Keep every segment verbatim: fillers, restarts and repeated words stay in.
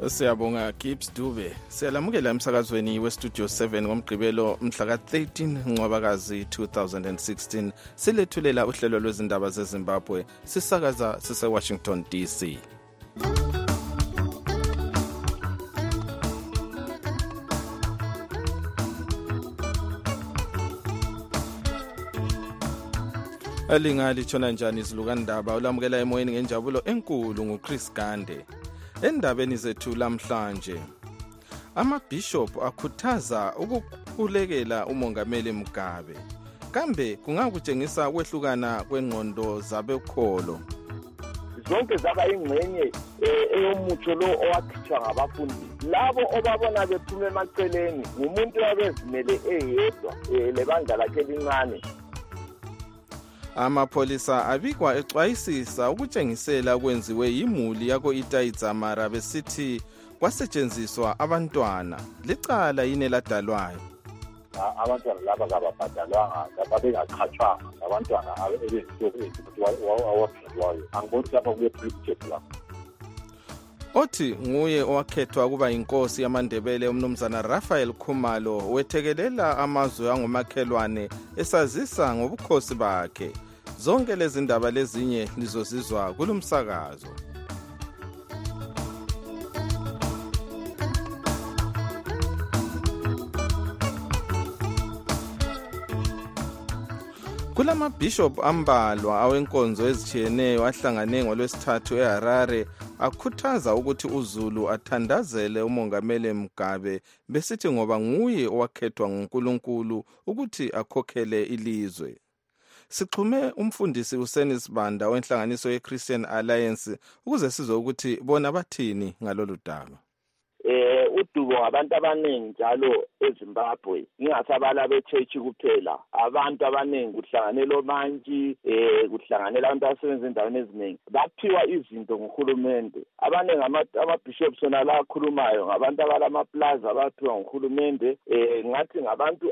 Siyabonga Gibbs Dube. Siyalamukela emsakazweni weStudio seven ngomgqibelo mhla ka thirteen Ncwabakazi two thousand sixteen. Silethulela uhlelo lwezindaba zeZimbabwe sisakaza sise Washington D C. Alingali chona njani izilukandaba ulamukela emoyeni ngenjabulo enkulu nguChris Gande. Endabeni zethu lamhlanje amabishop akhuthaza ukukhulekela umongameli Mugabe. Kambe kungakutshengisa kwehlukana kwengqondo zabekholo. Zonke zaba ingcenye eyomutsho lo owakhishwa ngabafundi. Labo obabona bephume emaceleni ngumuntu wabezimele eyedwa lebandla lakhe lincane. Amapolisa abikwa exwayisisa ukutshengisela kwenziwe yimuli yako Itaidzamara besithi kwasetshenziswa abantwana. Licala yini ladalwayo? Abantwana laba kababhadalwanga babengaqhatshwanga abantwana abezitokwayo angiboni lapha kuye-privilege lapho. Othi nguye owakhethwa kuba inkosi yamandebele umnumzana Raphael Khumalo wethekelela amazwe angomakhelwane esazisa ngobukhosi bakhe. Zonke lezi ndaba lezinye lizozizwa kulumsakazo. Kulama bishop ambalwa awenkonzo ezitshiyeneyo ahlangane ngolwesithathu eHarare akhuthaza ukuthi uZulu athandazele umongameli Mugabe besithi ngoba nguye owakhethwa nguNkulunkulu ukuthi akhokhele ilizwe. Sixhume umfundisi uSeni Sibanda wenhlanganiso yeChristian Alliance ukuze sizwe ukuthi bona bathini ngalolu daba. Eh udubo abantu abaningi njalo eZimbabwe ingasabala beChurch kuphela, abantu abaningi kuhlanganela omantshi eh kuhlanganela abantu abasebenza endaweni eziningi baphiwa izinto nguhulumende. Abaningi ama-bishops sona la akhulumayo ngabantu abalama plaza abaphiwa nguhulumende, eh ngathi ngabantu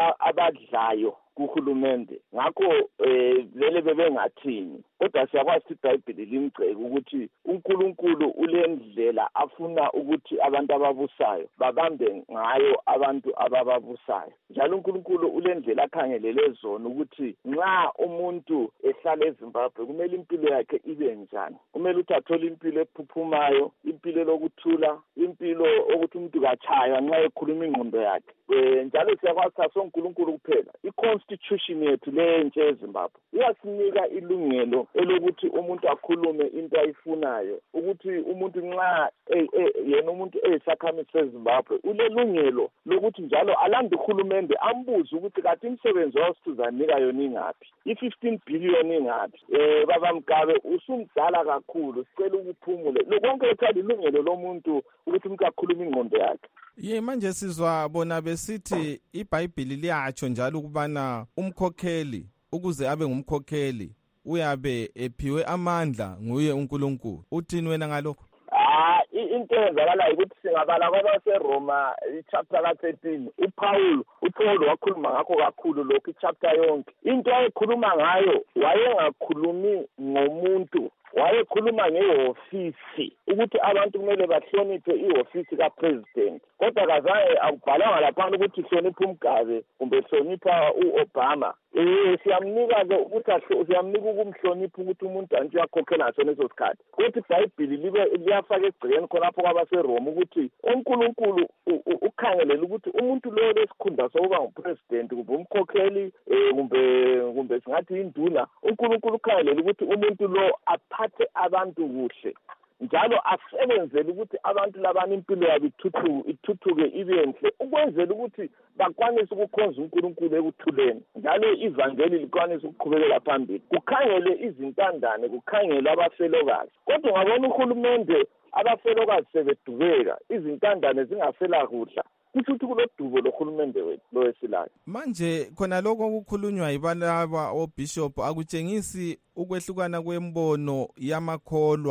abadlayo kuhulumende. Ngakho eh vele bebengathini, kodwa siyakwazi iBhayibheli limgceke ukuthi uNkulunkulu ulendlela afuna ukuthi abantu ababusayo babambe ngayo abantu abababusayo. Njalo uNkulunkulu ulendlela akhangelele zona ukuthi nxa umuntu ehlala eZimbabwe kumele impilo yakhe ibe njani. Kumele ukuthi athole impilo ephuphumayo, impilo lokuthula, impilo ukuthi umuntu kachaywa nxa ekhuluma ingqondo yakhe. Eh njalo siyakwazi sasonkulunkulu kuphela. I-constitution yethu lentshe eZimbabwe iyasinika ilungelo elokuthi umuntu akhulume into ayifunayo, ukuthi umuntu nxa yena umuntu eyisakhamizi seZimbabwe ulelungelo lokuthi njalo alande uhulumende ambuze ukuthi kathi imsebenzi wasithuzanika yona ingaphi, i-fifteen billion ingaphi. Eh baba Mugabe usumdala kakhulu, sicela ukuphumule. Lonke ethanda ilungelo lomuntu ukuthi umuntu akhulume ingqondo yakhe. Ye manje sizwa bona besithi iBhayibheli liyatsho njalo ukubana umkhokheli ukuze abe ngumkhokheli uyabe ephiwe amandla nguye uNkulunkulu. Uthini wena ngalokho? Ah into ezakala ukuthi singabala kwabaseRoma ichapter ka thirteen uPaul uPaul wakhuluma ngakho kakhulu lokho ichapter yonke. Into ayekhuluma ngayo wayengakhulumi ngomuntu, wayekhuluma ngehofisi ukuthi abantu kumele bahloniphe ihofisi kapresident. Kodwa kazange akubhalanga lapha ukuthi hlonipha uMgabe kumbe hlonipha uObama. Eh siyamnika ke ukuthi siyamnika ukumhlonipha ukuthi umuntu anje uyakhokhela ngaso leso sikhathi. Ukuthi iBhayibheli libe liyafaka egcekeni khonapho kwabaseRoma ukuthi uNkulunkulu ukhangelela ukuthi umuntu lo lesikhundla sokuba ngupresident kumbe umkhokheli kumbe kumbe singathi induna, uNkulunkulu ukhangelela ukuthi umuntu lo aphathe abantu kuhle, njalo asebenzele ukuthi abantu labana impilo yabo ithuthuke ithuthuke ibenhle ukwenzela ukuthi bakwanise ukukhonza uNkulunkulu ekuthuleni, njalo ivangeli likwanise ukuqhubekela phambili. Kukhangele izintandane, kukhangele abafelokazi. Kodwa ngabona uhulumende abafelokazi sebedubeka, izintandane zingasela kudla. Kuthi kulodubo lohulumende wethu lowesilayo. Manje khona lokho kukhulunywa yibalaba obishop akutshengisi ukwehlukana kwembono yamakholwa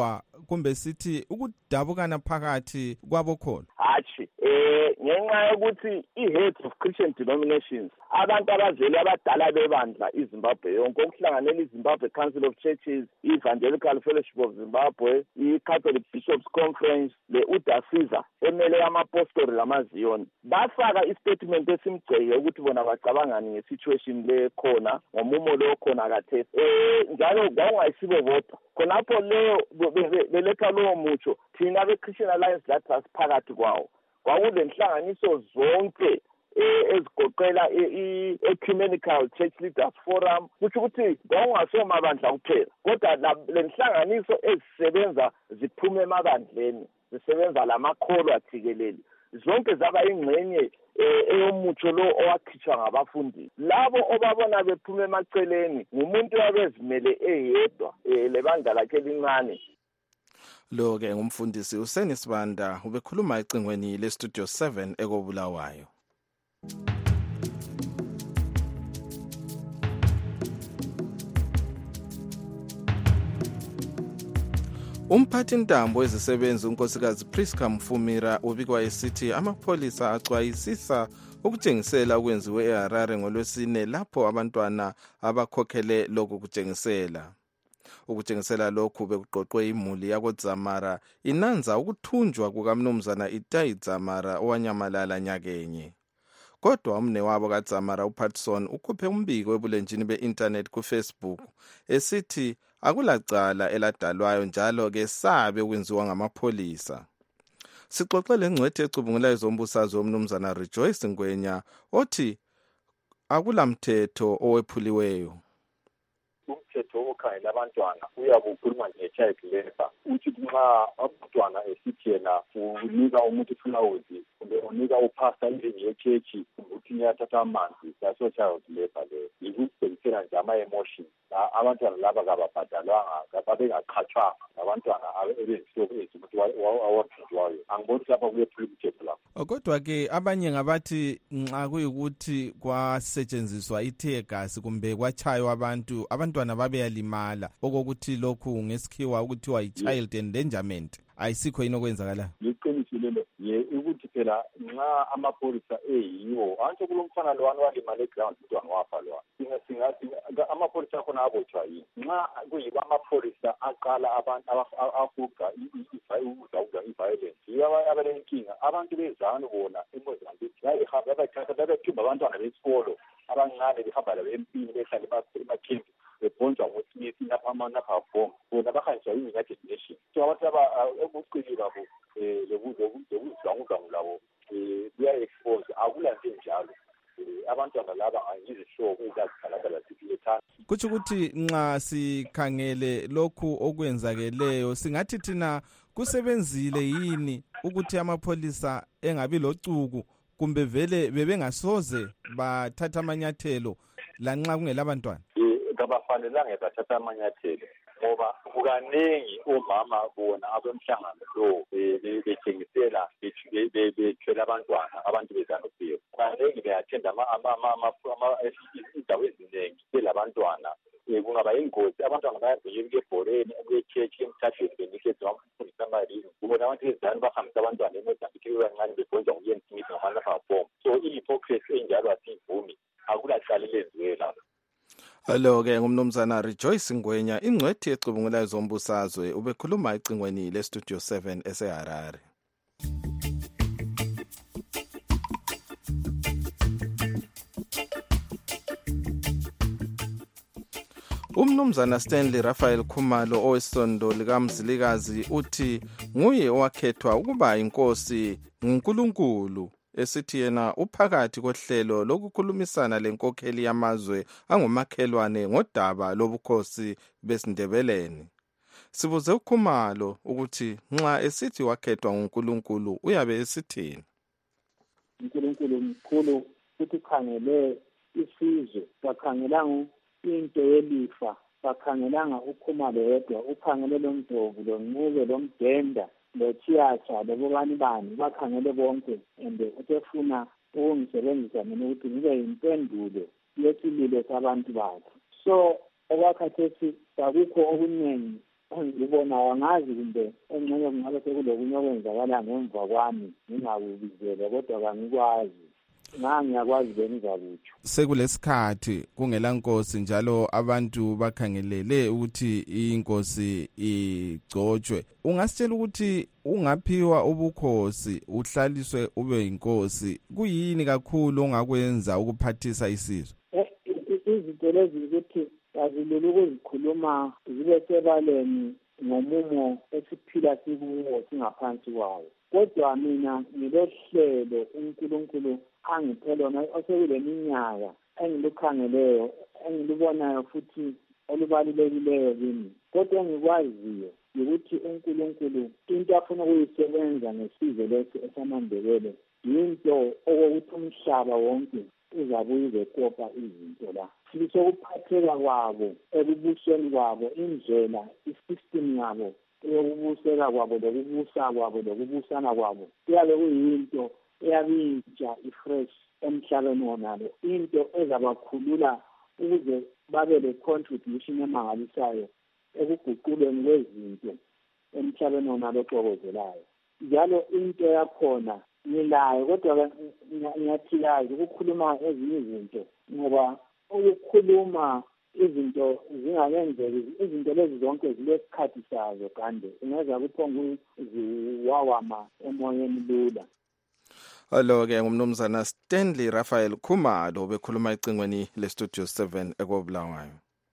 kumbe sithi ukudabukana phakathi kwabokholo? Hatshi eh ngenxa yokuthi i-heads of Christian denominations abantu abazeli abadala bebandla iZimbabwe yonke okuhlanganela iZimbabwe Council of Churches, i-Evangelical Fellowship of Zimbabwe, i-Catholic Bishops Conference, le-U D A S I Z A emele amapostori lamaziyoni bafaka istatement esimgceke ukuthi bona bacabangani ngesituation le khona ngomumo lo khona khathesi eh njalo kwakungayisibo bodwa khonapho leyo beletha lowo mutsho thina be-Christian Alliance lathi asiphakathi kwawo kwakulenhlanganiso zonke ezigoqela i-Ecumenical Church Leaders Forum kusho ukuthi kwakungasoma bandla kuphela kodwa lenhlanganiso ezisebenza ziphume emabandleni zisebenza lamakholwa athikeleli zonke zaba ingxenye eyomutsho lo owakhitshwa ngabafundi labo obabona bephuma emaceleni ngumuntu wabezimele eyedwa lebandla lakhe elincane. Lo ke ngumfundisi uSeni Sibanda ubekhuluma ecingweni le Studio seven ekobulawayo. Umphathi ntambo wezisebenzi unkosikazi Priska Mfumira ubikwa esithi amapholisa axwayisisa ukutshengisela okwenziwe eHarare ngolwesine lapho abantwana abakhokhele lokhu kutshengisela. Ukutshengisela lokhu bekuqoqwe imuli yakoDzamara inanza ukuthunjwa kukamnumzana Itai Dzamara owanyamalala nyakenye. Kodwa umne wabo kaDzamara uPatson ukhuphe umbiko ebulenjini be-internet kuFacebook esithi akulacala eladalwayo njalo ke sabe ukwenziwa ngamapholisa. Sixoxele ngcwethe ecubungulayo zombusazwe omnumzana Rejoice Ngwenya othi akulamthetho owephuliweyo. Umthetho okhangela abantwana uyabukhuluma nge-child labor uthi nxa abantwana esithi yena unika umuntu iflawuzi kumbe unika upasta endlini yechechi ukuthi niyathatha amanzi yaso child labor leyo yikubhekisela nje ama-emotion abantwana laba kababhadalwanga babengaqhatshwanga abantwana ebezihlobo ezi ukuthi awaphinjwayo angiboni ukuthi lapha kuyephula umthetho lapho. Kodwa-ke abanye ngabathi nxa kuyikuthi kwasetshenziswa ithegasi kumbe kwachaywa abantu abantwana babeyalimala okokuthi lokhu ngesikhiwa ukuthiwa yi-child endangerment ayisikho yini okwenzakala? Liqiniso lelo ye ukuthi phela nxa amapholisa eyiwo antsho kulomfana lowani walimala eground umntwana wafa lwana singa singa amapholisa akhona abotshwa yini nxa kuyiba amapholisa aqala abantu afuqa i-violence yiba abalenkinga abantu bezanu bona eMozambique bayihamba bayithatha babathumba abantwana besikolo abancane behamba labo empini behlala emakhempi bebhonjwa ngokuthi napha amanapha bomb bona bahanjwa yi-United Nations so abantu ebucili babo lokuzangu labo kuya-expose akulanto enjalo abantwana laba angizihlobo ezazikhalakala ziphilethana. Kutsho ukuthi nxa sikhangele lokhu okwenzakeleyo singathi thina kusebenzile yini ukuthi amapholisa engabi locuku kumbe vele bebengasoze bathatha amanyathelo lanxa kungelabantwana? Kabafanelanga bathatha amanyathelo ngoba kukaningi omama bona abemhlangano lo bethengisela bethwele abantwana abantu bezanuphiwe kukaningi beyathenda indawo eziningi belabantwana kungaba yingozi abantwana bayabhekela ebhoreni kuyechechi emthathweni benikeza amafundisa amalini ubona abantu bezanu bahambisa abantwana eMozambique bebancane bebhonjwa nguyensimisi ngamanapha bomb so i-hypocrisy enjalo asiyivumi akulacala elenziwe lapho. Lo-ke ngumnumzana Rejoice Ngwenya ingcwethi ecubungulayo zombusazwe ubekhuluma ecingweni le Studio seven eseHarare. Umnumzana Stanley Raphael Khumalo owesondo likamzilikazi uthi nguye owakhethwa ukuba inkosi nguNkulunkulu esithi yena uphakathi kohlelo lokukhulumisana lenkokheli yamazwe angomakhelwane ngodaba lobukhosi besindebeleni. Sibuze uKhumalo ukuthi nxa esithi wakhethwa nguNkulunkulu uyabe esithini. uNkulunkulu mkhulu futhi khangele isizwe bakhangelanga into yelifa bakhangelanga uKhumalo yedwa ukhangele lomdlovu lonquke lomdenda loThiyatsha lobani bani bakhangele bonke and utefuna ukungisebenzisa mina ukuthi ngibe yimpendulo yesililo sabantu bakhe. So okwakhathesi akukho okuningi ngibona angazi kumbe engxenye kungabe sekulokunye okwenzakala ngemva kwami ngingakubizele kodwa kangikwazi nga ngiyakwazi bengizakutsho sekulesikhathi kungela nkosi njalo abantu bakhangelele ukuthi inkosi igcotshwe ungasitshela ukuthi ungaphiwa ubukhosi uhlaliswe ube inkosi kuyini kakhulu ongakwenza ukuphathisa isizwe izinto lezi ukuthi azilele ukuzikhuluma zibe sebaleni ngomumo esiphila sikuwo singaphansi kwawo kodwa mina ngilohlelo uNkulunkulu angiphe lona osekule minyaka engilukhangeleyo engilibonayo futhi olubalulekileyo kimi kodwa engikwaziyo ukuthi uNkulunkulu into afuna ukuyisebenza ngesizwe lesi esamandebele yinto okokuthi umhlaba wonke uzabuye uzekopa izinto la sokuphatheka kwabo ekubuseni kwabo indlela isystem yabo yokubuseka kwabo lokubusa kwabo lokubusana kwabo kuyabe kuyinto eyabintsha ifresh emhlabeni wonalo into ezabakhulula ukuze babe le contribution emangalisayo ekuguquleni kwezinto emhlabeni wonalo oxokozelayo njalo into yakhona ngilayo kodwa ngiyathiyazi ukukhuluma ezinye izinto ngoba ukukhuluma izinto zingakenzeki izinto lezi zonke zilesikhathi sazo kanti ungeza kuphonga ziwawama emoyeni lula Alo-ke ngumnumzana Stanley Raphael Khumalo bekhuluma ecingweni le-Studio seven ekobulawayo.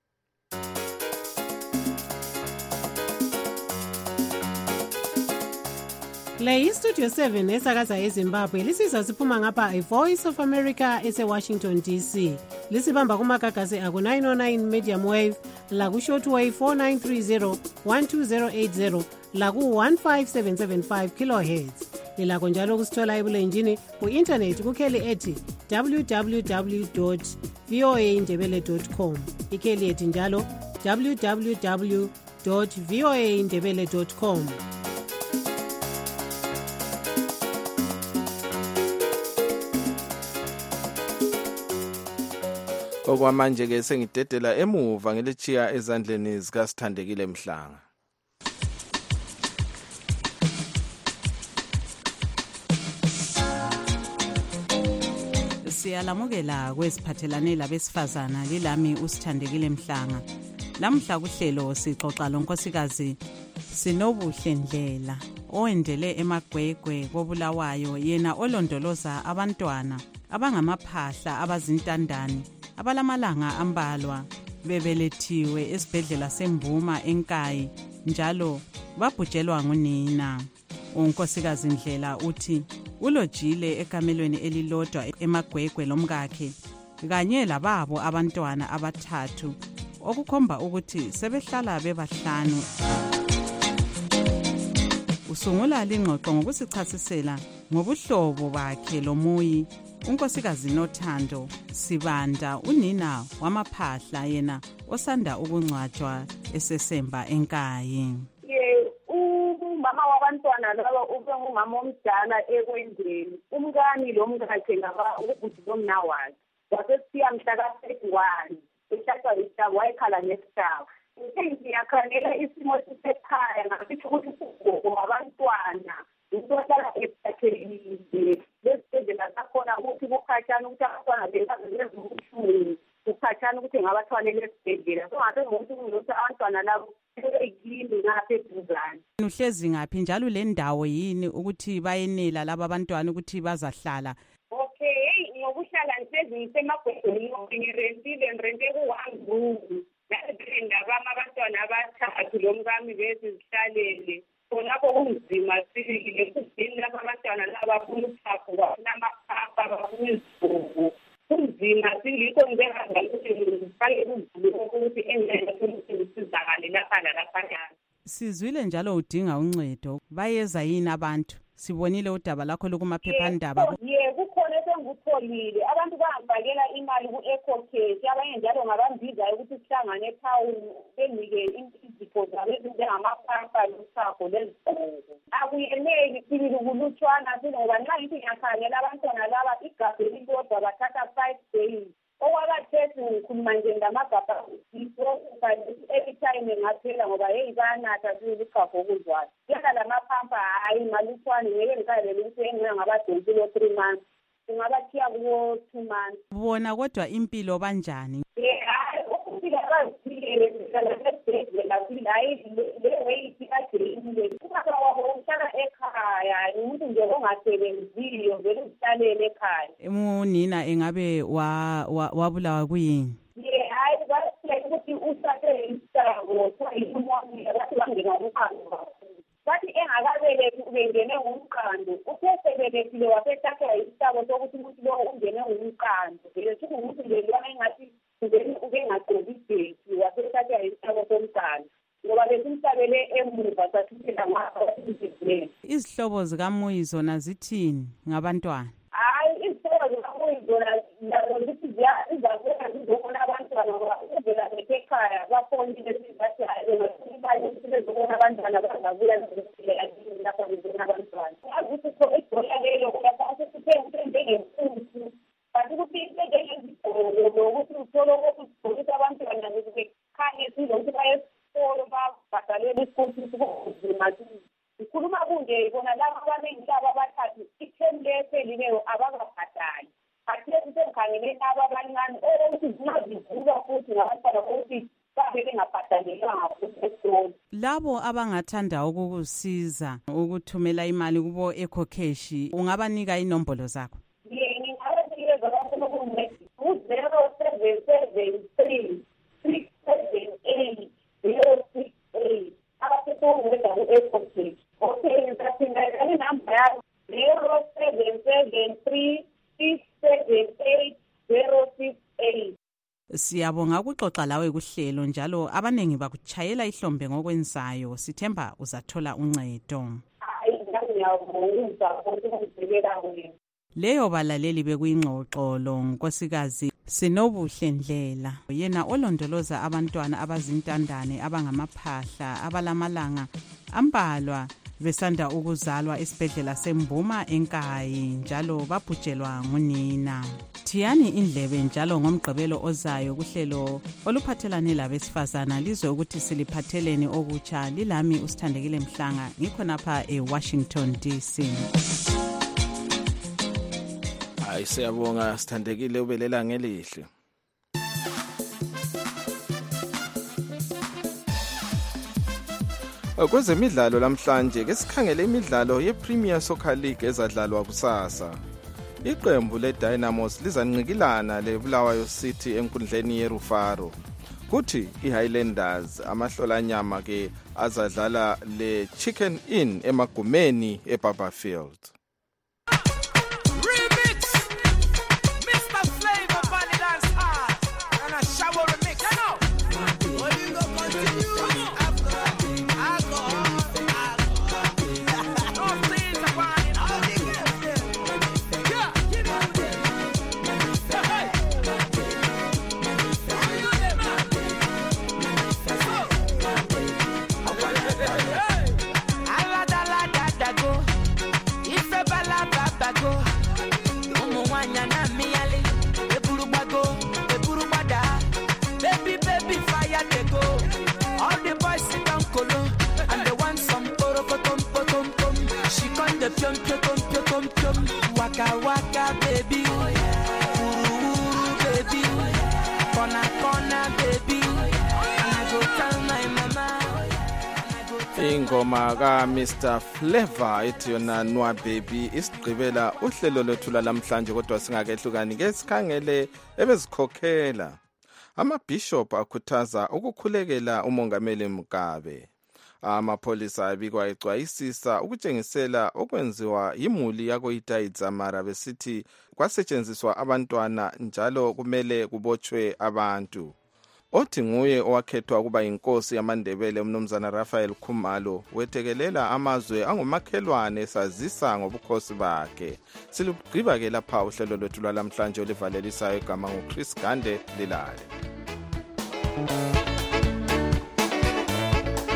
Le yi-Studio seven esakaza eZimbabwe lisizwa siphuma ngapha i-Voice of America ese-Washington D C. Lisibamba kumagagasi aku-nine oh nine medium wave, laku-shortwave four nine three zero, one two zero eight zero, laku-one five seven seven five kilohertz. Lilakho njalo kusithola ebulenjini ku-internet kukheli ethi w w w dot v o a ndebele dot com. Ikheli ethi njalo w w w dot v o a ndebele dot com. Okwamanje ke sengidedela emuva ngelichiya ezandleni zikaSithandekile Mhlanga. Siyalamukela kwesiphathelane labesifazana lilami uSithandekile Mhlanga. Lamhla kuhlelo sixoxa lonkosikazi Sinobuhle Ndlela owendele eMagwegwe koBulawayo yena olondoloza abantwana abangamaphahla abazintandane abalamalanga ambalwa bebelethiwe esibhedlela seMbuma eNkayi njalo babhujelwa ngunina. Unkosikazi Ndlela uthi ulojile ekamelweni elilodwa eMagwegwe lomkakhe kanye lababo abantwana abathathu okukhomba ukuthi sebehlala bebahlanu. Usungula lingxoxo ngokusichasisela ngobuhlobo bakhe lomuyi unkosikazi Nothando Sibanda unina wamaphahla yena osanda ukungcwatshwa esesemba eNkayi. Umama wabantwana laba ubengumama omdala ekwendeni umkani lo mkakhe ngaba ubhuti bomnawakhe wasesiya mhla ka thirty-one eshatha ishabu wayekhala neshabu ngiyakhanela isimo sisekhaya ngasithi ukuthi ugogo wabantwana usohlala ephathelile lesibhedlela sakhona ukuthi kukhatshana ukuthi abantwana bebazezubuhlungu kukhatshana ukuthi ngabathwalele esibhedlela so ngase ngokuthi kunokuthi abantwana labo ekini ngapha eduzane. Uhlezi ngaphi njalo le ndawo yini ukuthi bayenela laba abantwana ukuthi bazahlala? Okay, ngokuhlala ngihlezi ngisemagwegweni ngirentile ngirente ku-one room ndabama abantwana abathathu lo mkami bese zihlalele khonapho kunzima sibili kudini lapha abantwana laba bafuna uthapho bafunamaphapha bafuna izigugu kunzima silikho ngibehamba ukuthi ngifake uzulu ukuthi engeke ukuthi ngisizakale lapha nalaphayana. Sizwile njalo udinga uncedo bayeza yini abantu sibonile udaba lakho lokumaphephandaba? Ye kukhona esengutholile abantu bangifakela imali ku-EcoCash abanye njalo ngabambizayo ukuthi sihlangane etown benike izipho zabo ezinjengamaphapha nosapho lezigqoko. Akuyeneli sibili kulutshwana ngoba nxa ngithi ngiyakhangela abantwana laba igabha elilodwa bathatha five days. Okwakathesi ngikhuluma nje ngamagabha every time time ngaphela ngoba hey banatha siziqhafu okuzwayo yena lamaphampa hayi malutshwane ngeke ngikhalele ukuthi engina ngabadonsilo three months singabathiya kuwo two months bona kodwa impilo banjani hayi ukufika baziphilele ngalesibhedlela hayi le way ikagcine ubaba wabo uhlala ekhaya umuntu nje ongasebenziyo vele uzihlalele ekhaya umunina engabe wabulawa kuyini hayi basile ukuthi usathe isango soyimonile bathi bangena umqando bathi engakabelethi ubengene ngumqando uphesebelethile wasethatha isabo sokuthi umuntu lo ungene ngumqando vele kuthi umuntu nje lwana engathi ubengagcobi ibheki wasethatha isabo somqando ngoba besimhlabele emuva sathithela ngapha izihlobo zikaMuyi zona zithini ngabantwana hayi izihlobo zikaMuyi zona zithi ziyazizakela zizobona abantwana ngoba uvela ekhaya bafonile sizathi hayi bezobona abantwana bazabuya lapha bezobona abantwana akuthi idola leyo uyasasithe njengemfuthi kanti ukuthi ukuthi uthole ukuthi abantwana bekhanye sizokuthi bayesikolo babhadalela isikolo sizima ikhuluma kunje bona laba abanengihlaba abathathu ithemu leselileyo abakabhadali kathesi semkhangeleni aba abancane ukuthi zingazivuka futhi ngabantwana ukuthi babe bengabhadalelwanga futhi esikolo labo abangathanda ukukusiza ukuthumela imali kubo ecocash ungabanika inombolo zakho ngingabanikeza bafuna ukunceda u-zero seven seven three six seven eight zero six eight abasekunguweda ku-ecocash okay ngizaphinda inamba yabo zero seven seven three six seven eight zero six eight Siyabonga ukuxoxa lawe kuhlelo njalo abanengi bakuchayela ihlombe ngokwenzayo sithemba uzathola uncedo. Hayi ngiyabonga ukuzibeka wena. Leyo balaleli bekuyingxoxo lo nkosikazi Sinobuhle Ndlela yena olondoloza abantwana abazintandane abangamaphahla abalamalanga ambalwa besanda ukuzalwa esibhedlela seMbuma eNkayi njalo babhujelwa ngunina. Thiyani indlebe njalo ngomgqibelo ozayo kuhlelo oluphathelane labesifazana lizwe ukuthi siliphatheleni okutsha lilami uSithandekile Mhlanga ngikho napha eWashington D C. Hayi siyabonga Sithandekile ubelela ngelihle. Kwezemidlalo lamhlanje ke sikhangele imidlalo yePremier Soccer League ezadlalwa kusasa. Iqembu leDynamos lizanqikilana leBulawayo City enkundleni yeRufaro. Kuthi iHighlanders amahlolanyama ke azadlala leChicken Inn emagumeni eBarberfield. Waka waka baby, oh yeah. Ooh, baby, oh yeah. Corner corner baby, oh yeah. And I go tell my mama, oh yeah. Ingoma ka Mister Flavor ethi yona Nwa Baby isigqibela uhlelo lethu lamhlanje kodwa singakehlukani ke sikhangele ebezikhokhela. Ama-bishop akhuthaza ukukhulekela umongameli Mugabe. Amapolisa abikwa ecwayisisa ukutshengisela okwenziwa imuli yako Itayidzamara besithi kwasetshenziswa abantwana njalo kumele kubotshwe abantu. Othi nguye owakhethwa kuba inkosi yamaNdebele uMnumzana Raphael Khumalo wethekelela amazwe angumakhelwane esazisa ngobukhosi bakhe. Silugqiba ke lapha uhlelo lwethu lamhlanje olivalelisayo igama nguChris Gande Lilale.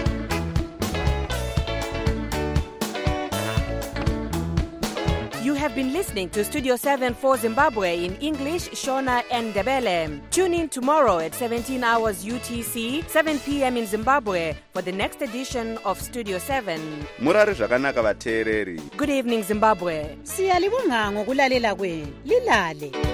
You have have been listening to Studio seven for Zimbabwe in English, Shona and Ndebele. Tune in tomorrow at seventeen hours U T C, seven p.m. in Zimbabwe for the next edition of Studio seven. Murari zvakanaka vateereri. Good evening, Zimbabwe. Siyalibonga ngokulalela kwenu. Lilale.